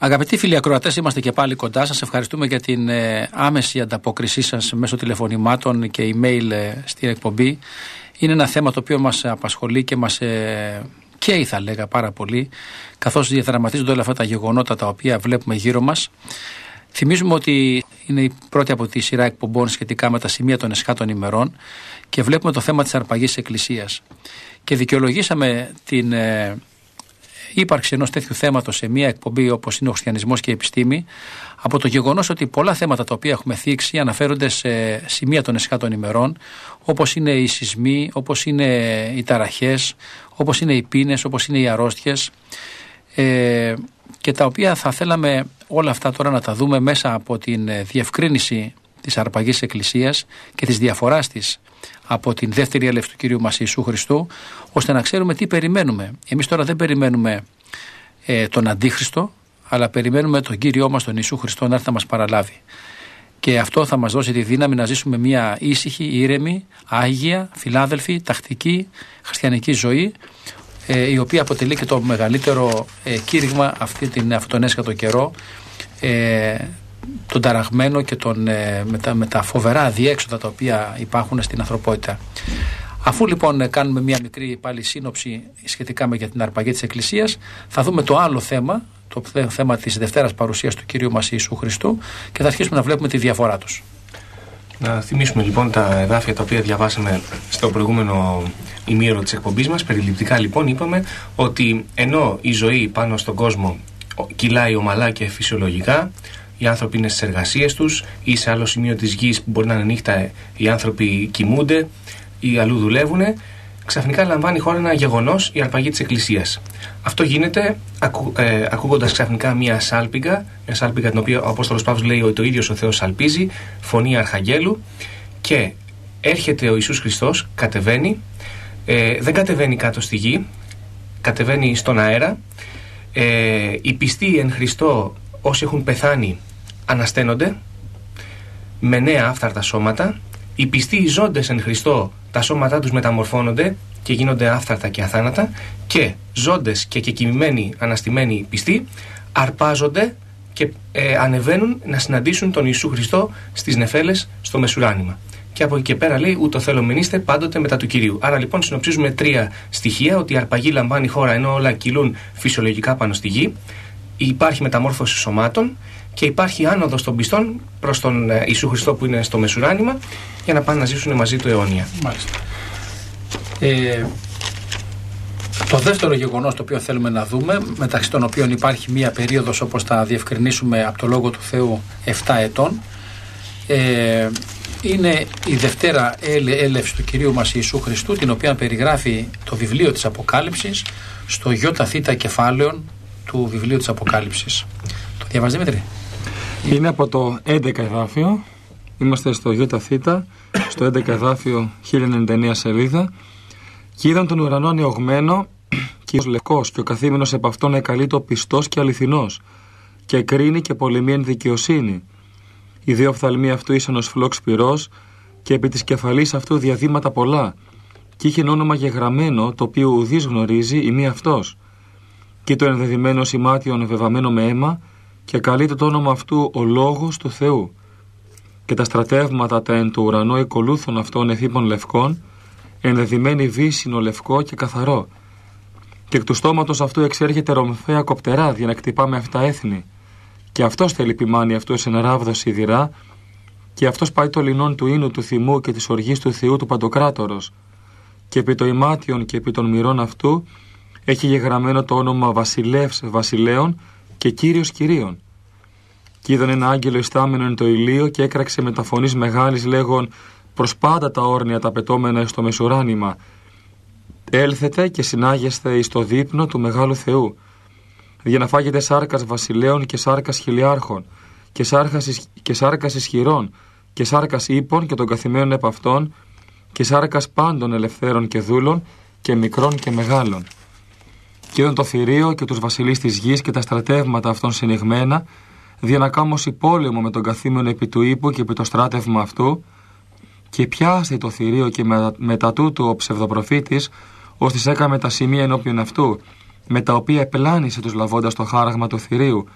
Αγαπητοί φίλοι ακροατές, είμαστε και πάλι κοντά σας. Ευχαριστούμε για την άμεση ανταπόκρισή σας μέσω τηλεφωνημάτων και email στην εκπομπή. Είναι ένα θέμα το οποίο μας απασχολεί και μας καίει, θα λέγα, πάρα πολύ, καθώς διαδραματίζονται όλα αυτά τα γεγονότα τα οποία βλέπουμε γύρω μας. Θυμίζουμε ότι είναι η πρώτη από τη σειρά εκπομπών σχετικά με τα σημεία των εσχάτων ημερών και βλέπουμε το θέμα της αρπαγής της Εκκλησίας. Και δικαιολογήσαμε την ύπαρξη ενός τέτοιου θέματος σε μια εκπομπή όπως είναι ο Χριστιανισμός και η Επιστήμη από το γεγονός ότι πολλά θέματα τα οποία έχουμε θίξει αναφέρονται σε σημεία των εσχάτων ημερών, όπως είναι οι σεισμοί, όπως είναι οι ταραχές, όπως είναι οι πείνες, όπως είναι οι αρρώστιες, και τα οποία θα θέλαμε όλα αυτά τώρα να τα δούμε μέσα από την διευκρίνηση της αρπαγής της Εκκλησίας και της διαφοράς της από την δεύτερη έλευση του Κυρίου μας Ιησού Χριστού, ώστε να ξέρουμε τι περιμένουμε. Εμείς τώρα δεν περιμένουμε τον Αντίχριστο, αλλά περιμένουμε τον Κύριό μας, τον Ιησού Χριστό, να έρθει να μας παραλάβει. Και αυτό θα μας δώσει τη δύναμη να ζήσουμε μια ήσυχη, ήρεμη, άγια, φιλάδελφη, τακτική, χριστιανική ζωή, η οποία αποτελεί και το μεγαλύτερο κήρυγμα αυτόν τον έσχατο καιρό, τον ταραγμένο και με τα φοβερά αδιέξοδα τα οποία υπάρχουν στην ανθρωπότητα. Αφού λοιπόν κάνουμε μια μικρή πάλι σύνοψη σχετικά με την αρπαγή της Εκκλησίας, θα δούμε το άλλο θέμα, το θέμα της Δευτέρας Παρουσίας του Κυρίου μας Ιησού Χριστού, και θα αρχίσουμε να βλέπουμε τη διαφορά τους. Να θυμίσουμε λοιπόν τα εδάφια τα οποία διαβάσαμε στο προηγούμενο ημίωρο της εκπομπής μας. Περιληπτικά λοιπόν είπαμε ότι ενώ η ζωή πάνω στον κόσμο κυλάει ομαλά και φυσιολογικά, οι άνθρωποι είναι στις εργασίες τους ή σε άλλο σημείο της γης που μπορεί να είναι νύχτα, οι άνθρωποι κοιμούνται ή αλλού δουλεύουν, ξαφνικά λαμβάνει η χώρα ένα γεγονός, η αρπαγή της Εκκλησίας. Αυτό γίνεται ακούγοντας ξαφνικά μια σάλπιγγα την οποία ο Απόστολος Παύλος λέει ότι ο ίδιος ο Θεός σαλπίζει, φωνή αρχαγγέλου, και έρχεται ο Ιησούς Χριστός, κατεβαίνει, δεν κατεβαίνει κάτω στη γη, κατεβαίνει στον αέρα. Οι πιστοί εν Χριστώ, όσοι έχουν πεθάνει, ανασταίνονται με νέα άφθαρτα σώματα. Οι πιστοί οι ζώντες εν Χριστώ, τα σώματά τους μεταμορφώνονται και γίνονται άφθαρτα και αθάνατα, και ζώντες και κεκοιμημένοι αναστημένοι πιστοί αρπάζονται και ανεβαίνουν να συναντήσουν τον Ιησού Χριστό στις νεφέλες στο μεσουράνημα. Και από εκεί και πέρα λέει: ούτω θέλω μεν είστε πάντοτε μετά του Κυρίου. Άρα λοιπόν συνοψίζουμε τρία στοιχεία: ότι η αρπαγή λαμβάνει χώρα ενώ όλα κυλούν φυσιολογικά πάνω στη γη, υπάρχει μεταμόρφωση σωμάτων και υπάρχει άνοδος των πιστών προς τον Ιησού Χριστό που είναι στο μεσουράνημα, για να πάνε να ζήσουν μαζί του αιώνια. Μάλιστα. Το δεύτερο γεγονός το οποίο θέλουμε να δούμε, μεταξύ των οποίων υπάρχει μία περίοδος, όπως θα διευκρινίσουμε από το Λόγο του Θεού, 7 ετών, είναι η Δευτέρα έλευση του Κυρίου μας Ιησού Χριστού, την οποία περιγράφει το βιβλίο της Αποκάλυψης στο ΙΘ κεφάλαιον του βιβλίου της Αποκάλυψης. Το διαβάζει, Δημήτρη? Είναι από το 11 εδάφιο. Είμαστε στο ΙΘ, στο 11 εδάφιο, 1099 σελίδα. «Και είδαν τον ουρανό ανοιγμένο, και ο λευκός, και ο καθήμενος επ' αυτόν εκαλείτο πιστός και αληθινός, και κρίνει και πολεμεί εν δικαιοσύνη. Οι δύο οφθαλμοί αυτού ήσαν ως φλόξ πυρός, και επί της κεφαλής αυτού διαδήματα πολλά, και είχε όνομα γεγραμμένο, το οποίο ουδής γνωρίζει, η μη αυτός. Και το ενδεδειμένο σημάτιον βεβαμένο με αίμα, και καλείται το όνομα αυτού ο Λόγος του Θεού. Και τα στρατεύματα τα εν του ουρανού εκολούθων αυτών εθήπων λευκών, ενδεδειμένη βύσσινο λευκό και καθαρό. Και εκ του στόματος αυτού εξέρχεται ρομφαία κοπτερά, για να κτυπά με αυτά έθνη. Και αυτός θέλει ποιμάνει αυτού σε ένα ράβδο σιδηρά, και αυτός πάει το λινόν του ίνου του θυμού και της οργής του Θεού του Παντοκράτορος. Και επί το ημάτιον και επί των μυρών αυτού έχει γεγραμμένο το όνομα Βασιλεύς Βασιλέων και Κύριος Κυρίων. Και είδαν ένα άγγελο ιστάμενο εν το ηλίο, και έκραξε με τα φωνής μεγάλης λέγον προς πάντα τα όρνια τα πετώμενα στο μεσουράνημα: έλθετε και συνάγεστε εις το δείπνο του Μεγάλου Θεού, για να φάγετε σάρκας βασιλέων και σάρκας χιλιάρχων και σάρκας ισχυρών και σάρκας ύπων και των καθημένων επ' αυτών και σάρκας πάντων ελευθέρων και δούλων και μικρών και μεγάλων. Και είδαν το θηρίο και τους βασιλείς της γης και τα στρατεύματα αυτών συνηγμένα, δια να κάμωση πόλεμο με τον καθήμενο επί του ύπου και επί το στράτευμα αυτού. Και πιάστη το θηρίο και μετά τούτου ο ψευδοπροφήτης, ώστις έκαμε τα σημεία ενώπιον αυτού, με τα οποία επλάνησε τους λαβώντας το χάραγμα του θηρίου,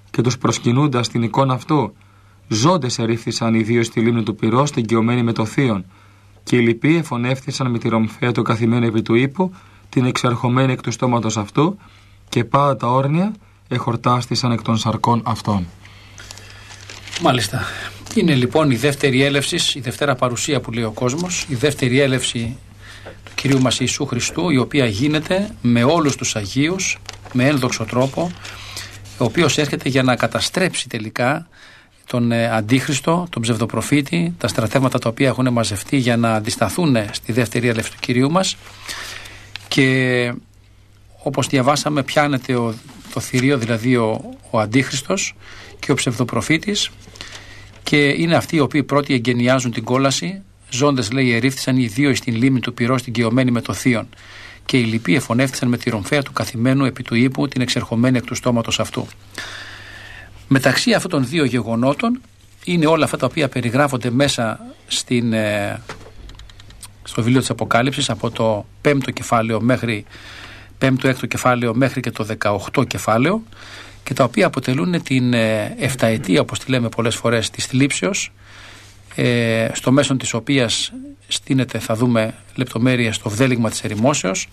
και τους προσκυνούντας την εικόνα αυτού, ζώντες ερήφθησαν οι δύο στη λίμνη του Πυρός, εγγυωμένοι με το θείον, και οι λοιποί εφωνεύθησαν με τη ρομφαία του καθημένου επί του ύπου, την εξερχομένη εκ του στόματος αυτού, και πάντα τα όρνια εχορτάστησαν εκ των σαρκών αυτών. Μάλιστα. Είναι λοιπόν η δεύτερη έλευση, η δευτέρα παρουσία που λέει ο κόσμος, η δεύτερη έλευση του Κυρίου μας Ιησού Χριστού, η οποία γίνεται με όλους τους Αγίους, με ένδοξο τρόπο, ο οποίος έρχεται για να καταστρέψει τελικά τον Αντίχριστο, τον ψευδοπροφήτη, τα στρατεύματα τα οποία έχουν μαζευτεί για να αντισταθούν στη δεύτερη έλευση του Κυρίου μας. Και όπως διαβάσαμε, πιάνεται το θηρίο, δηλαδή ο Αντίχριστος και ο ψευδοπροφήτης, και είναι αυτοί οι οποίοι πρώτοι εγκαινιάζουν την κόλαση. Ζώντες, λέει, ερήφθησαν οι δύο στην λίμνη του Πυρός, την κοιωμένη με το θείον, και οι λοιποί εφωνεύθησαν με τη ρομφαία του καθημένου επί του ύπου, την εξερχομένη εκ του στόματος αυτού. Μεταξύ αυτών των δύο γεγονότων είναι όλα αυτά τα οποία περιγράφονται μέσα στο βιβλίο της Αποκάλυψης, από το 5ο κεφάλαιο μέχρι 5ο-6ο κεφάλαιο μέχρι και το 18ο κεφάλαιο, και τα οποία αποτελούν την 7ετία, όπως τη λέμε πολλές φορές, της θλίψεως, στο μέσον της οποίας στείνεται, θα δούμε λεπτομέρειες, στο βδέλιγμα της ερημόσεως,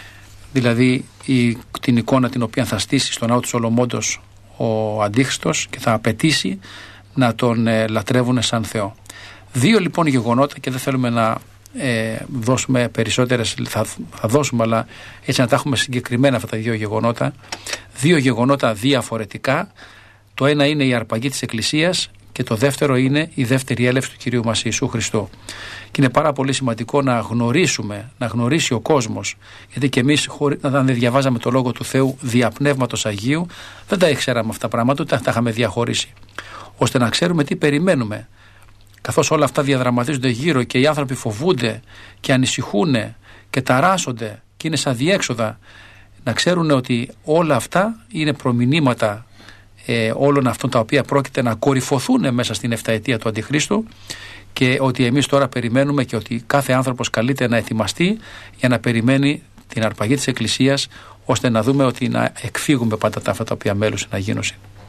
δηλαδή την εικόνα την οποία θα στήσει στον ναό του Σολομώντος ο Αντίχριστος και θα απαιτήσει να τον λατρεύουν σαν Θεό. Δύο λοιπόν γεγονότα, και δεν θέλουμε να δώσουμε περισσότερες, θα δώσουμε, αλλά έτσι να τα έχουμε συγκεκριμένα αυτά τα δύο γεγονότα. Δύο γεγονότα διαφορετικά. Το ένα είναι η αρπαγή της Εκκλησίας και το δεύτερο είναι η δεύτερη έλευση του Κυρίου μας Ιησού Χριστού. Και είναι πάρα πολύ σημαντικό να γνωρίσει ο κόσμος, γιατί και εμείς, αν δεν διαβάζαμε το Λόγο του Θεού δια Πνεύματος Αγίου, δεν τα ήξεραμε αυτά τα πράγματα, ούτε τα είχαμε διαχωρίσει, ώστε να ξέρουμε τι περιμένουμε. Καθώς όλα αυτά διαδραματίζονται γύρω και οι άνθρωποι φοβούνται και ανησυχούν και ταράσσονται και είναι σαν διέξοδα, να ξέρουν ότι όλα αυτά είναι προμηνύματα όλων αυτών τα οποία πρόκειται να κορυφωθούν μέσα στην 7ετία του Αντιχρίστου, και ότι εμείς τώρα περιμένουμε και ότι κάθε άνθρωπος καλείται να ετοιμαστεί για να περιμένει την αρπαγή της Εκκλησίας, ώστε να δούμε ότι να εκφύγουμε πάντα τα αυτά τα οποία μέλουσαν να γίνουν.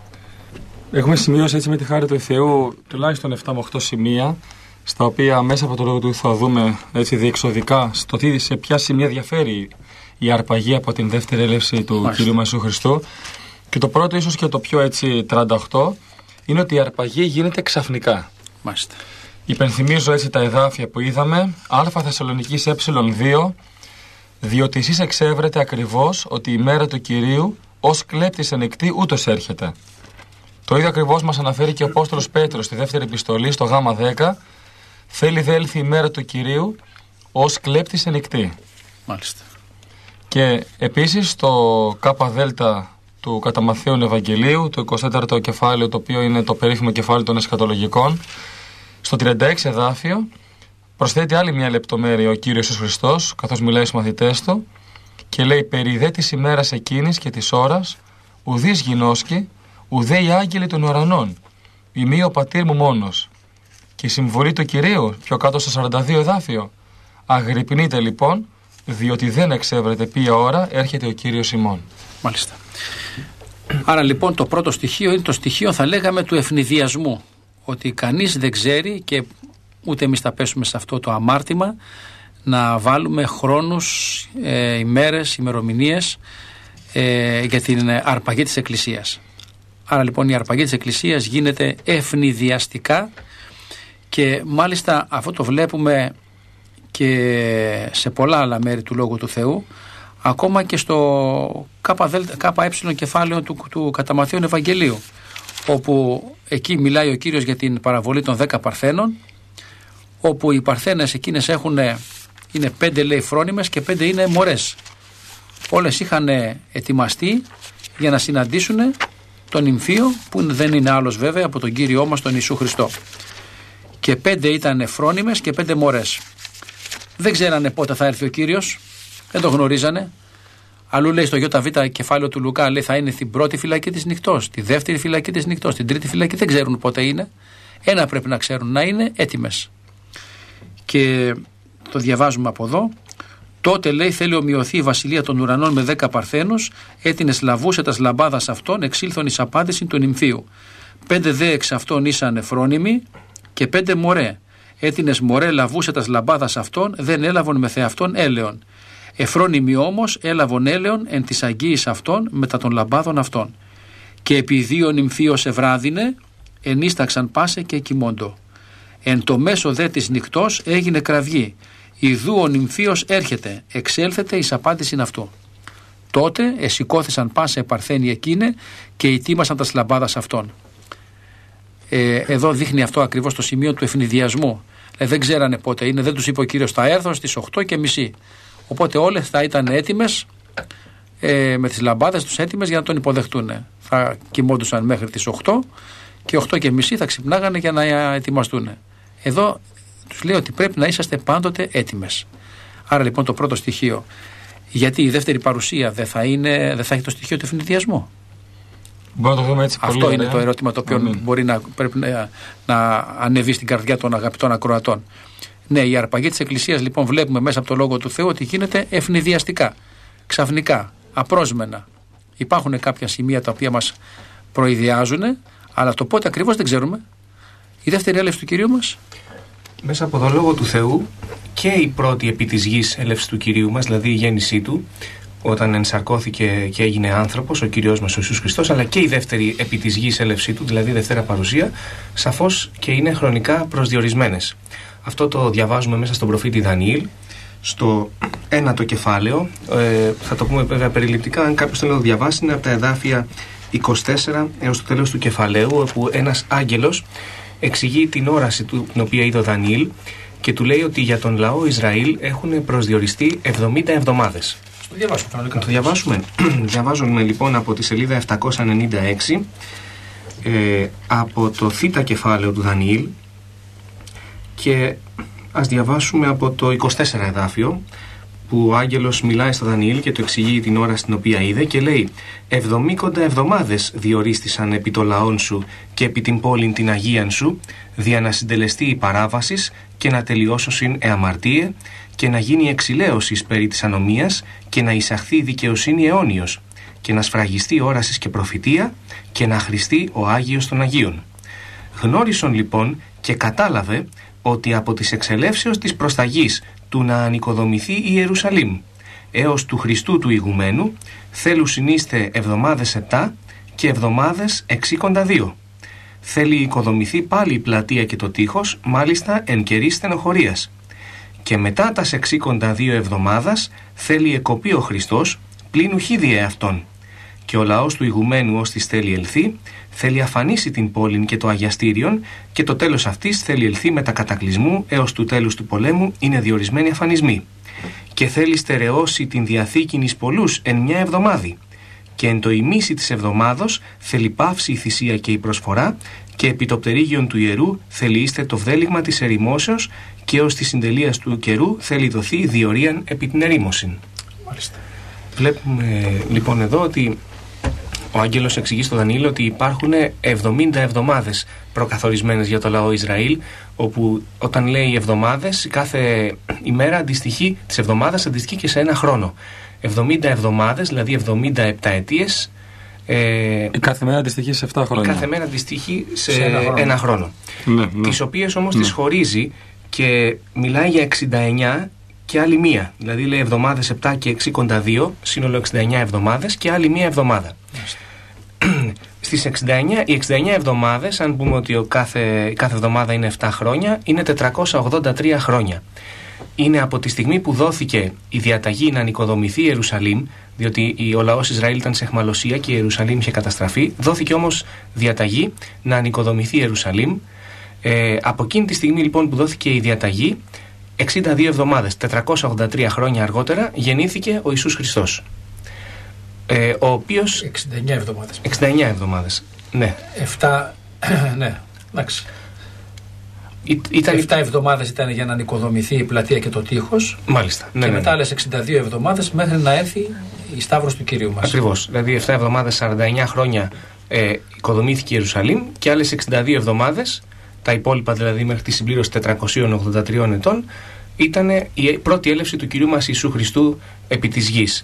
Έχουμε σημειώσει έτσι με τη χάρη του Θεού τουλάχιστον 7 με 8 σημεία, στα οποία μέσα από το Λόγο του θα δούμε έτσι διεξοδικά στο τι, σε ποια σημεία διαφέρει η αρπαγή από την δεύτερη έλευση του Κυρίου μας Ιησού Χριστού. Και το πρώτο, ίσως και το πιο έτσι 38, είναι ότι η αρπαγή γίνεται ξαφνικά. Μάλιστα. Υπενθυμίζω έτσι τα εδάφια που είδαμε. Α Θεσσαλονικής ε2, διότι εσείς εξεύρετε ακριβώς ότι η μέρα του Κυρίου ως κλέπτης ενεκτή ούτως έρχεται. Το ίδιο ακριβώς μας αναφέρει και ο Απόστολος Πέτρος στη δεύτερη επιστολή, στο Γ10. Θέλει δε έλθει η μέρα του Κυρίου ως κλέπτης ενεκτή. Μάλιστα. Και επίσης στο ΚΔ του κατά Μαθαίον Ευαγγελίου, το 24ο κεφάλαιο, το οποίο είναι το περίφημο κεφάλαιο των εσχατολογικών, στο 36 εδάφιο προσθέτει άλλη μια λεπτομέρεια ο Κύριος Ιησούς Χριστός, καθώς μιλάει στους μαθητές του, και λέει: «Περί δε της ημέρας εκείνης και της ώρας, ουδείς γινώσκει, ουδέ οι άγγελοι των ουρανών, ημί ο πατήρ μου μόνος». Και η συμβολή του Κυρίου, πιο κάτω στο 42 εδάφιο: «Αγρυπνείτε λοιπόν, διότι δεν εξεύρετε ποια ώρα έρχεται ο Κύριος ημών». Μάλιστα. Άρα λοιπόν το πρώτο στοιχείο είναι το στοιχείο, θα λέγαμε, του ευνηδιασμού. Ότι κανείς δεν ξέρει, και ούτε εμείς θα πέσουμε σε αυτό το αμάρτημα, να βάλουμε χρόνους, ημέρες, ημερομηνίες για την αρπαγή της Εκκλησίας. Άρα λοιπόν η αρπαγή της Εκκλησίας γίνεται ευνηδιαστικά, και μάλιστα αυτό το βλέπουμε και σε πολλά άλλα μέρη του Λόγου του Θεού, ακόμα και στο ΚΕ κεφάλαιο του κατά Μαθαίον Ευαγγελίου, όπου εκεί μιλάει ο Κύριος για την παραβολή των 10 παρθένων, όπου οι παρθένες εκείνες είναι 5, λέει, φρόνιμες και 5 είναι μωρές. Όλες είχαν ετοιμαστεί για να συναντήσουν τον νυμφίο, που δεν είναι άλλος βέβαια από τον Κύριό μας τον Ιησού Χριστό. Και 5 ήταν φρόνιμες και 5 μωρές. Δεν ξέρανε πότε θα έρθει ο Κύριος, δεν το γνωρίζανε. Αλλού λέει στο ΙΒ κεφάλαιο του Λουκά, λέει, θα είναι στην πρώτη φυλακή της νυχτός, τη δεύτερη φυλακή της νυχτός, την τρίτη φυλακή, δεν ξέρουν πότε είναι. Ένα πρέπει να ξέρουν, να είναι έτοιμες. Και το διαβάζουμε από εδώ, Τότε λέει θέλει ομοιωθεί η βασιλεία των ουρανών με 10 παρθένους, έτινες λαβούσετας λαμπάδας αυτών εξήλθον εις απάντηση του νυμφίου. 5 δε εξ αυτών ήσαν φρόνιμοι και 5 μωρέ. Έτινες μωρέ λαβούσετας λαμπάδας αυτών δεν έλαβον με θεαυτόν έλεον. Εφρόνιμοι όμως έλαβον έλεον εν της αγγίης αυτών μετά των λαμπάδων αυτών. Και επειδή ο νυμφίος ευράδινε, ενίσταξαν πάσε και κοιμώντο. Εν το μέσο δε της νυχτός έγινε κραυγή. Ιδού ο νυμφίος έρχεται, εξέλθεται εις απάντησιν αυτού. Τότε εσηκώθησαν πάσε παρθένοι εκείνε και ετοίμασαν τα λαμπάδας αυτών. Εδώ δείχνει αυτό ακριβώς το σημείο του ευνηδιασμού. Δεν ξέρανε πότε είναι, δεν τους είπε ο Κύριος θα έρθω στις 8:30. Οπότε όλες θα ήταν έτοιμες, με τις λαμπάδες τους έτοιμες για να τον υποδεχτούν. Θα κοιμόντουσαν μέχρι τις 8 και 8:30 θα ξυπνάγανε για να ετοιμαστούν. Εδώ τους λέει ότι πρέπει να είσαστε πάντοτε έτοιμες. Άρα λοιπόν το πρώτο στοιχείο. Γιατί η δεύτερη παρουσία δεν θα έχει το στοιχείο του ευνηδιασμού. Αυτό είναι το ερώτημα το οποίο μπορεί πρέπει να ανεβεί στην καρδιά των αγαπητών ακροατών. Ναι, η αρπαγή της Εκκλησίας λοιπόν βλέπουμε μέσα από το Λόγο του Θεού ότι γίνεται ευνηδιαστικά, ξαφνικά, απρόσμενα. Υπάρχουν κάποια σημεία τα οποία μας προειδιάζουν, αλλά το πότε ακριβώς δεν ξέρουμε. Η δεύτερη έλευση του Κυρίου μας. Μέσα από τον Λόγο του Θεού και η πρώτη επί της γης έλευση του Κυρίου μας, δηλαδή η γέννησή του, όταν ενσαρκώθηκε και έγινε άνθρωπος, ο Κύριος μας ο Ιησούς Χριστός, αλλά και η δεύτερη επί της γης έλευσή του, δηλαδή η δευτέρα παρουσία, σαφώς και είναι χρονικά προσδιορισμένες. Αυτό το διαβάζουμε μέσα στον προφήτη Δανιήλ, στο 1ο κεφάλαιο. Θα το πούμε βέβαια περιληπτικά, αν κάποιος θέλει να το διαβάσει, είναι από τα εδάφια 24 έως το τέλος του κεφαλαίου, όπου ένας άγγελος εξηγεί την όραση του, την οποία είδε ο Δανιήλ, και του λέει ότι για τον λαό Ισραήλ έχουν προσδιοριστεί 70 εβδομάδες. Το διαβάσουμε. Διαβάζουμε λοιπόν από τη σελίδα 796 από το θ κεφάλαιο του Δανιήλ, και ας διαβάσουμε από το 24 εδάφιο, που ο άγγελος μιλάει στο Δανιήλ και του εξηγεί την ώρα στην οποία είδε και λέει: 70 εβδομάδες διορίστησαν επί το λαόν σου και επί την πόλην την Αγίαν σου, δια να συντελεστεί η παράβασης και να τελειώσωσιν εαμαρτίε και να γίνει εξηλαίωσης περί της ανομίας και να εισαχθεί η δικαιοσύνη αιώνιος και να σφραγιστεί όρασης και προφητεία και να χρηστεί ο Άγιος των Αγίων. Γνώρισον λοιπόν και κατάλαβε ότι από τις εξελεύσεως της προσταγής του να ανοικοδομηθεί η Ιερουσαλήμ έως του Χριστού του ηγουμένου θέλουν συνείστε εβδομάδες 7 και εβδομάδες 62. Θέλει οικοδομηθεί πάλι η πλατεία και το τείχος, μάλιστα εν καιρή στενοχωρίας. Και μετά τας 62 εβδομάδας θέλει εκοπεί ο Χριστός, πλην ουχή διε αυτόν. Και ο λαός του ηγουμένου ως της θέλει ελθεί, θέλει αφανίσει την πόλην και το αγιαστήριον, και το τέλος αυτής θέλει ελθεί με τα κατακλυσμού έως του τέλους του πολέμου είναι διορισμένοι αφανισμοί. Και θέλει στερεώσει την διαθήκην εις πολλούς εν μια εβδομάδη. Και εν το ημίσι της εβδομάδος θέλει πάυσει η θυσία και η προσφορά, και επί το πτερίγιον του ιερού θέλει είστε το βδέλιγμα της ερημώσεως, και ως της συντελείας του καιρού θέλει δοθεί διορίαν επί την ερήμωσιν. Μάλιστα. Βλέπουμε λοιπόν εδώ ότι ο άγγελος εξηγεί στο Δανιήλ ότι υπάρχουν 70 εβδομάδες προκαθορισμένες για το λαό Ισραήλ, όπου όταν λέει εβδομάδες, κάθε ημέρα αντιστοιχεί, της εβδομάδας αντιστοιχεί και σε ένα χρόνο. 70 εβδομάδες, δηλαδή 77 ετίες. Η κάθε μέρα αντιστοιχεί σε 7 χρόνια. Η κάθε μέρα αντιστοιχεί σε ένα χρόνο. Ναι. Τις οποίες όμως τις χωρίζει και μιλάει για 69 και άλλη μία. Δηλαδή λέει εβδομάδες 7 και 62, σύνολο 69 εβδομάδες και άλλη μία εβδομάδα. Στις 69, οι 69 εβδομάδες, αν πούμε ότι κάθε εβδομάδα είναι 7 χρόνια, είναι 483 χρόνια. Είναι από τη στιγμή που δόθηκε η διαταγή να ανοικοδομηθεί η Ιερουσαλήμ, διότι ο λαός Ισραήλ ήταν σε αιχμαλωσία και η Ιερουσαλήμ είχε καταστραφεί. Δόθηκε όμως διαταγή να ανοικοδομηθεί η Ιερουσαλήμ. Από εκείνη τη στιγμή λοιπόν που δόθηκε η διαταγή, 62 εβδομάδες, 483 χρόνια αργότερα, γεννήθηκε ο Ιησούς Χριστός. Ο οποίος... 69 εβδομάδες. 69 εβδομάδες, ναι. 7, ναι, εντάξει. 7 εβδομάδες ήταν για να ανοικοδομηθεί η πλατεία και το τείχος. Μάλιστα. Και μετά άλλες 62 εβδομάδες μέχρι να έρθει η Σταύρος του Κυρίου μας. Ακριβώς. Δηλαδή 7 εβδομάδες, 49 χρόνια οικοδομήθηκε η Ιερουσαλήμ και άλλες 62 εβδομάδες, τα υπόλοιπα δηλαδή μέχρι τη συμπλήρωση 483 ετών, ήταν η πρώτη έλευση του Κυρίου μας Ιησού Χριστού επί της γης.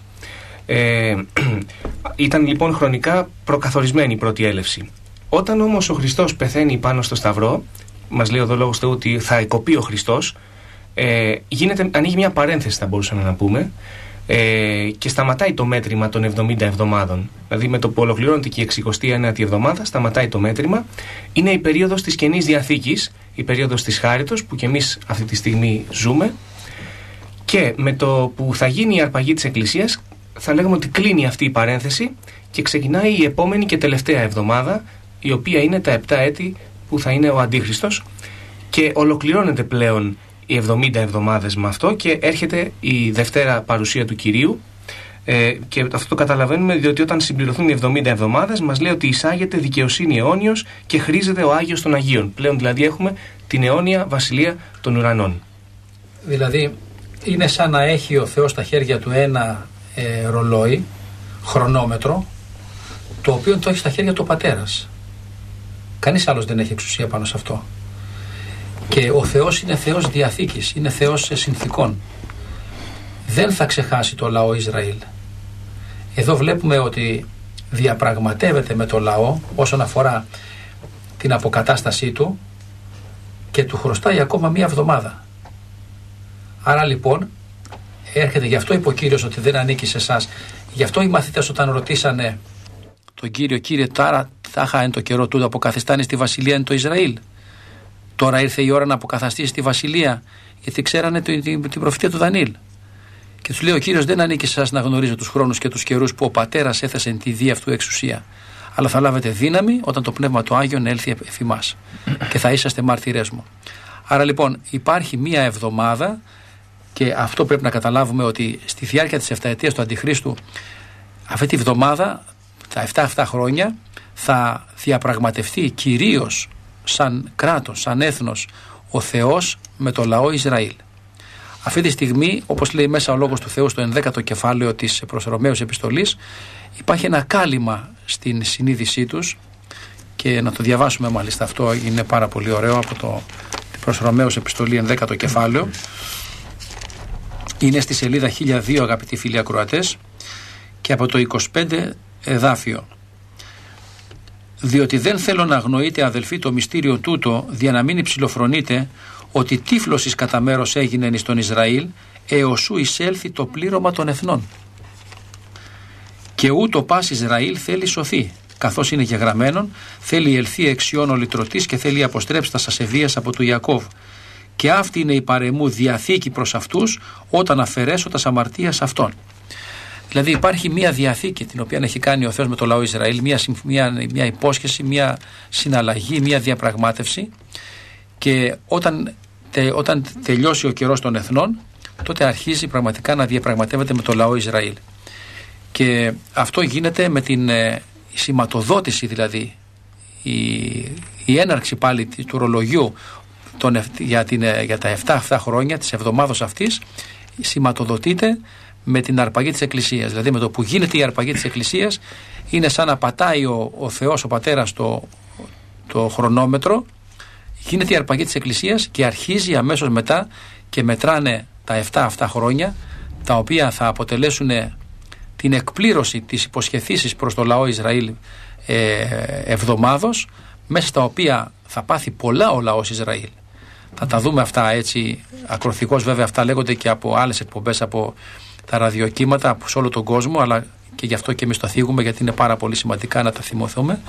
Ήταν λοιπόν χρονικά προκαθορισμένη η πρώτη έλευση. Όταν όμως ο Χριστός πεθαίνει πάνω στο Σταυρό, μας λέει ο Λόγος Θεού ότι θα εκοπεί ο Χριστός, ανοίγει μια παρένθεση, θα μπορούσαμε να πούμε, και σταματάει το μέτρημα των 70 εβδομάδων. Δηλαδή με το που ολοκληρώνεται και η 69η εβδομάδα, σταματάει το μέτρημα. Είναι η περίοδος της Καινής Διαθήκης, η περίοδος της Χάριτος που και εμείς αυτή τη στιγμή ζούμε, και με το που θα γίνει η αρπαγή της Εκκλησίας θα λέγαμε ότι κλείνει αυτή η παρένθεση και ξεκινάει η επόμενη και τελευταία εβδομάδα, η οποία είναι τα 7 έτη που θα είναι ο Αντίχριστος, και ολοκληρώνεται πλέον οι 70 εβδομάδες με αυτό και έρχεται η Δευτέρα παρουσία του Κυρίου, και αυτό το καταλαβαίνουμε διότι όταν συμπληρωθούν οι 70 εβδομάδες μας λέει ότι εισάγεται δικαιοσύνη αιώνιος και χρήζεται ο Άγιος των Αγίων. Πλέον δηλαδή έχουμε την αιώνια βασιλεία των ουρανών. Δηλαδή είναι σαν να έχει ο Θεός στα χέρια του ένα ρολόι, χρονόμετρο, το οποίο το έχει στα χέρια του ο Πατέρας. Κανείς άλλος δεν έχει εξουσία πάνω σε αυτό. Και ο Θεός είναι Θεός διαθήκης, είναι Θεός συνθηκών. Δεν θα ξεχάσει το λαό Ισραήλ. Εδώ βλέπουμε ότι διαπραγματεύεται με το λαό όσον αφορά την αποκατάστασή του και του χρωστάει ακόμα μία εβδομάδα. Άρα λοιπόν έρχεται, γι' αυτό είπε ο Κύριος ότι δεν ανήκει σε εσάς. Γι' αυτό οι μαθητές όταν ρωτήσανε τον Κύριο, Κύριε, τώρα τάχα εν το καιρό του αποκαθιστάνει στη βασιλεία εν το Ισραήλ. Τώρα ήρθε η ώρα να αποκαθαστήσει τη βασιλεία, γιατί ξέρανε την προφητεία του Δανίλ. Και τους λέει ο Κύριος, δεν ανήκει σε εσάς να γνωρίζω τους χρόνους και τους καιρούς που ο Πατέρας έθεσε τη δι' αυτού εξουσία. Αλλά θα λάβετε δύναμη όταν το Πνεύμα του Άγιον έλθει εφ' ημάς και θα είσαστε μάρτυρές μου. Άρα λοιπόν υπάρχει μία εβδομάδα, και αυτό πρέπει να καταλάβουμε, ότι στη διάρκεια της 7ετίας του Αντιχρίστου, αυτή τη βδομάδα, τα 7 αυτά χρόνια, θα διαπραγματευτεί κυρίως σαν κράτος, σαν έθνος, ο Θεός με το λαό Ισραήλ. Αυτή τη στιγμή, όπως λέει μέσα ο Λόγος του Θεού στο 11ο κεφάλαιο της προς Ρωμαίους επιστολής, υπάρχει ένα κάλυμα στην συνείδησή τους, και να το διαβάσουμε μάλιστα, αυτό είναι πάρα πολύ ωραίο, από το προς Ρωμαίους επιστολή 11ο κεφάλαιο. Είναι στη σελίδα 1002, αγαπητοί φίλοι ακροατές, και από το 25 εδάφιο. Διότι δεν θέλω να αγνοείτε, αδελφοί, το μυστήριο τούτο, δια να μην υψηλοφρονείτε, ότι τύφλωσης κατά μέρος έγινεν εις τον Ισραήλ, έως σου εισέλθει το πλήρωμα των εθνών. Και ούτω πας Ισραήλ θέλει σωθεί, καθώς είναι γεγραμμένον, θέλει ελθεί εξιών ο λυτρωτής και θέλει αποστρέψει τα ασεβίας από του Ιακώβ. Και αυτή είναι η παρεμού διαθήκη προς αυτούς, όταν αφαιρέσω τα αμαρτίας αυτών. Δηλαδή υπάρχει μια διαθήκη την οποία έχει κάνει ο Θεός με το λαό Ισραήλ, μια υπόσχεση, μια συναλλαγή, μια διαπραγμάτευση, και όταν τελειώσει ο καιρός των εθνών, τότε αρχίζει πραγματικά να διαπραγματεύεται με το λαό Ισραήλ. Και αυτό γίνεται με την σηματοδότηση, δηλαδή η έναρξη πάλι του ρολογιού για τα 7 αυτά χρόνια της εβδομάδος αυτής σηματοδοτείται με την αρπαγή της Εκκλησίας. Δηλαδή με το που γίνεται η αρπαγή της Εκκλησίας, είναι σαν να πατάει ο Θεός, ο Πατέρας, το χρονόμετρο, γίνεται η αρπαγή της Εκκλησίας και αρχίζει αμέσως μετά και μετράνε τα 7 αυτά χρόνια, τα οποία θα αποτελέσουν την εκπλήρωση της υποσχεθήσης προς το λαό Ισραήλ εβδομάδος, μέσα στα οποία θα πάθει πολλά ο λαός Ισραήλ. Θα τα δούμε αυτά έτσι ακροθυγώς, βέβαια αυτά λέγονται και από άλλες εκπομπές, από τα ραδιοκύματα σε όλο τον κόσμο, αλλά και γι' αυτό και εμείς το θίγουμε, γιατί είναι πάρα πολύ σημαντικά να τα θυμωθούμε.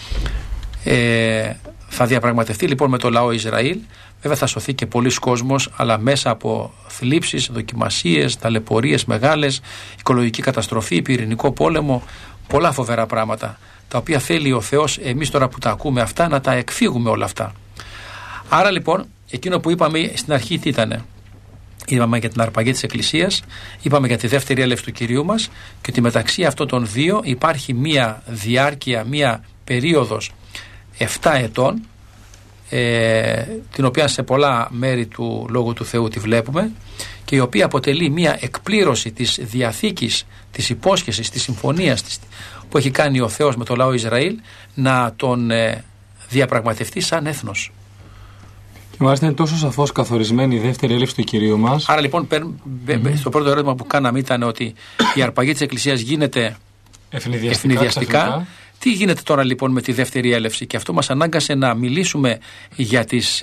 Θα διαπραγματευτεί λοιπόν με το λαό Ισραήλ. Βέβαια θα σωθεί και πολλοί κόσμος, αλλά μέσα από θλίψεις, δοκιμασίες, ταλαιπωρίες μεγάλες, οικολογική καταστροφή, πυρηνικό πόλεμο, πολλά φοβερά πράγματα, τα οποία θέλει ο Θεός εμείς τώρα που τα ακούμε αυτά να τα εκφύγουμε όλα αυτά. Άρα λοιπόν εκείνο που είπαμε στην αρχή τι ήτανε? Είπαμε για την αρπαγή της Εκκλησίας, είπαμε για τη δεύτερη έλευση του Κυρίου μας, και ότι μεταξύ αυτών των δύο υπάρχει μία διάρκεια, μία περίοδος 7 ετών, την οποία σε πολλά μέρη του Λόγου του Θεού τη βλέπουμε, και η οποία αποτελεί μία εκπλήρωση της διαθήκης, της υπόσχεσης, της συμφωνίας που έχει κάνει ο Θεός με το λαό Ισραήλ, να τον διαπραγματευτεί σαν έθνος. Και μάλιστα είναι τόσο σαφώς καθορισμένη η δεύτερη έλευση του Κυρίου μας. Άρα λοιπόν, στο πρώτο ερώτημα που κάναμε ήταν ότι η αρπαγή της Εκκλησίας γίνεται ευνηδιαστικά. Τι γίνεται τώρα λοιπόν με τη δεύτερη έλευση? Και αυτό μας ανάγκασε να μιλήσουμε για τις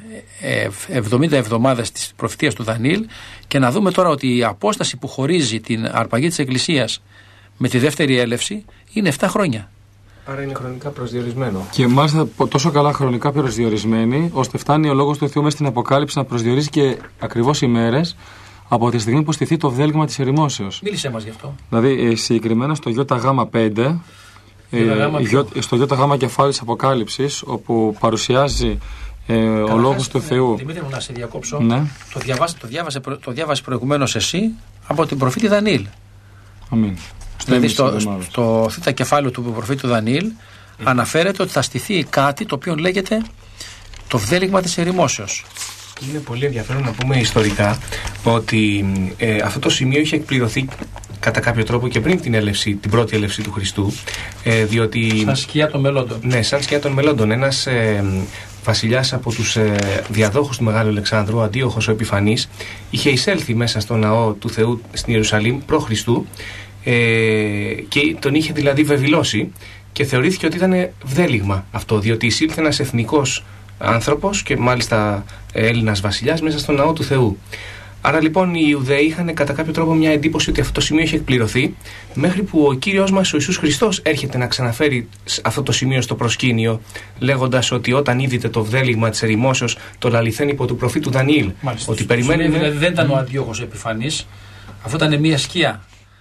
70 εβδομάδες της προφητείας του Δανιήλ και να δούμε τώρα ότι η απόσταση που χωρίζει την αρπαγή της Εκκλησίας με τη δεύτερη έλευση είναι 7 χρόνια. Άρα είναι χρονικά προσδιορισμένο. Και μάλιστα τόσο καλά χρονικά προσδιορισμένη, ώστε φτάνει ο Λόγος του Θεού μέσα στην Αποκάλυψη να προσδιορίζει και ακριβώς ημέρες από τη στιγμή που στηθεί το βδέλγμα της ερημόσεως. Μίλησέ μας γι' αυτό. Δηλαδή συγκεκριμένα στο ΙΓ5, στο ΙΓ κεφάλαιο της Αποκάλυψης, όπου παρουσιάζει ο Λόγος του Θεού. Δημήτρη μου, να σε διακόψω. Ναι. Το διάβασε προηγουμένως εσύ από την προφήτη Δανιήλ. Αμήν. Δηλαδή στο θήτα κεφάλαιο του προφήτη του Δανιήλ αναφέρεται ότι θα στηθεί κάτι το οποίο λέγεται το βδέλγμα της ερημόσεως. Είναι πολύ ενδιαφέρον να πούμε ιστορικά ότι αυτό το σημείο είχε εκπληρωθεί κατά κάποιο τρόπο και πριν την πρώτη έλευση του Χριστού, διότι... Σαν σκιά των μελλόντων. Ναι, σαν σκιά των μελλόντων. Ένας βασιλιάς από τους διαδόχους του Μεγάλου Αλεξάνδρου, ο Αντίοχος ο Επιφανής, είχε εισέλθει μέσα στο ναό του Θεού στην Ιερουσαλήμ προ Χριστού και τον είχε δηλαδή βεβηλώσει και θεωρήθηκε ότι ήταν βδέλιγμα αυτό, διότι εισήλθε ένας εθνικός άνθρωπος και μάλιστα Έλληνας βασιλιάς μέσα στο ναό του Θεού. Άρα λοιπόν οι Ιουδαίοι είχαν κατά κάποιο τρόπο μια εντύπωση ότι αυτό το σημείο είχε εκπληρωθεί, μέχρι που ο Κύριος μας ο Ιησούς Χριστός έρχεται να ξαναφέρει αυτό το σημείο στο προσκήνιο, λέγοντας ότι όταν είδите το βδέλιγμα της ερημόσεως, το λαληθέν υπό του προφήτου Δανιήλ. Μάλιστα. Ότι περιμένουμε... Δηλαδή δεν ήταν ο Αντίοχος Επιφανής, αυτό ήταν μια σκιά.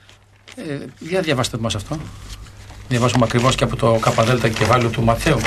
Για διαβάστε μας αυτό. Διαβάσουμε ακριβώς και από το ΚΔ κεφάλαιο του Ματθαίου.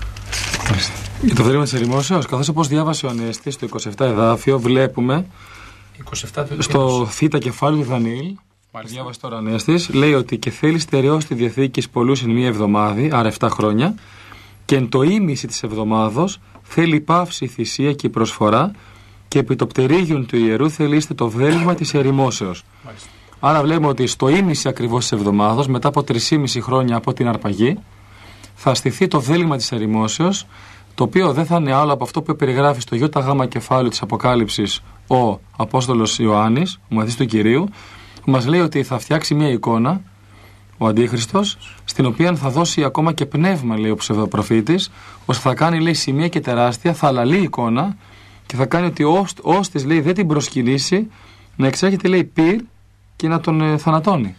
Για το βδέλγμα της ερημόσεως, καθώς όπως διάβασε ο Ανεστής στο 27 εδάφιο, βλέπουμε 27 στο θήτα κεφάλαιο του Δανιήλ, διάβασε τώρα ο Ανέστης, λέει ότι και θέλει στερεώς τη διαθήκη πολλούς εν μία εβδομάδη, άρα 7 χρόνια, και εν το ήμιση της εβδομάδος θέλει παύση, θυσία και προσφορά, και επί το πτερίγιον του ιερού θελείστε το βδέλγμα της ερημόσεως. Άρα βλέπουμε ότι στο ήμιση ακριβώς της εβδομάδος, μετά από 3,5 χρόνια από την αρπαγή, θα στηθεί το βδέλγμα της ερημόσεως, το οποίο δεν θα είναι άλλο από αυτό που περιγράφει στο ΙΓ κεφάλαιο της Αποκάλυψης ο Απόστολος Ιωάννης, ο μαθητής του Κυρίου, που μας λέει ότι θα φτιάξει μια εικόνα, ο Αντίχριστος, στην οποία θα δώσει ακόμα και πνεύμα, λέει ο ψευδοπροφήτης, ώστε θα κάνει, λέει, σημεία και τεράστια, θα αλλαλεί εικόνα και θα κάνει ότι ώστις, λέει, δεν την προσκυνήσει, να εξέρχεται, λέει, πυρ και να τον θανατώνει.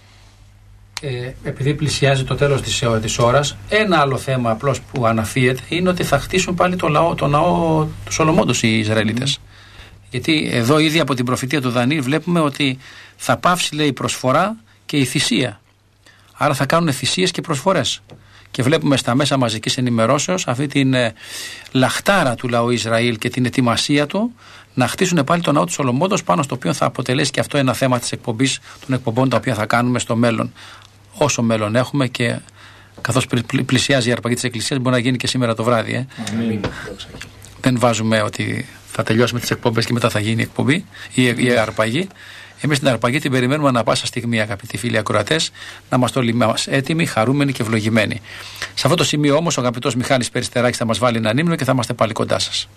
Επειδή πλησιάζει το τέλος της ώρας, ένα άλλο θέμα απλώς που αναφύεται είναι ότι θα χτίσουν πάλι το ναό του Σολομόντος οι Ισραηλίτες. Γιατί εδώ ήδη από την προφητεία του Δανιήλ βλέπουμε ότι θα πάυσει, λέει, η προσφορά και η θυσία. Άρα θα κάνουν θυσίες και προσφορές. Και βλέπουμε στα μέσα μαζικής ενημερώσεως αυτή την λαχτάρα του λαού Ισραήλ και την ετοιμασία του να χτίσουν πάλι το ναό του Σολομόντος, πάνω στο οποίο θα αποτελέσει και αυτό ένα θέμα της εκπομπής, των εκπομπών τα οποία θα κάνουμε στο μέλλον. Όσο μέλλον έχουμε και καθώς πλησιάζει η αρπαγή της Εκκλησίας, μπορεί να γίνει και σήμερα το βράδυ. Δεν βάζουμε ότι θα τελειώσουμε τις εκπομπές και μετά θα γίνει η εκπομπή, η αρπαγή. Εμείς την αρπαγή την περιμένουμε ανά πάσα στιγμή, αγαπητοί φίλοι ακροατές, να είμαστε όλοι έτοιμοι, χαρούμενοι και ευλογημένοι. Σε αυτό το σημείο όμως ο αγαπητός Μιχάλης Περιστεράκης θα μας βάλει έναν ύμνο και θα είμαστε πάλι κοντά σας.